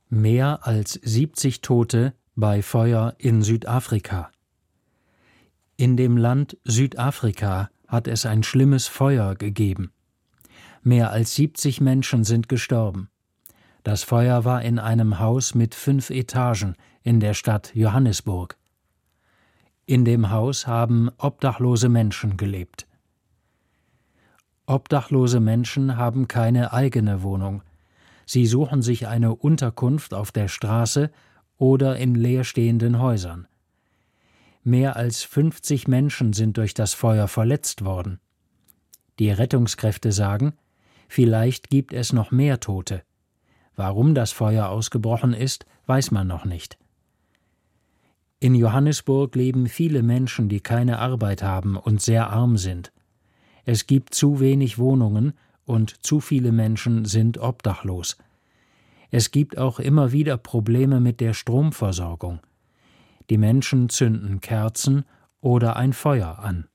Mehr als 70 Tote bei Feuer in Südafrika. In dem Land Südafrika hat es ein schlimmes Feuer gegeben. Mehr als 70 Menschen sind gestorben. Das Feuer war in einem Haus mit 5 Etagen in der Stadt Johannesburg. In dem Haus haben obdachlose Menschen gelebt. Obdachlose Menschen haben keine eigene Wohnung. Sie suchen sich eine Unterkunft auf der Straße oder in leerstehenden Häusern. Mehr als 50 Menschen sind durch das Feuer verletzt worden. Die Rettungskräfte sagen, vielleicht gibt es noch mehr Tote. Warum das Feuer ausgebrochen ist, weiß man noch nicht. In Johannesburg leben viele Menschen, die keine Arbeit haben und sehr arm sind. Es gibt zu wenig Wohnungen und zu viele Menschen sind obdachlos. Es gibt auch immer wieder Probleme mit der Stromversorgung. Die Menschen zünden Kerzen oder ein Feuer an.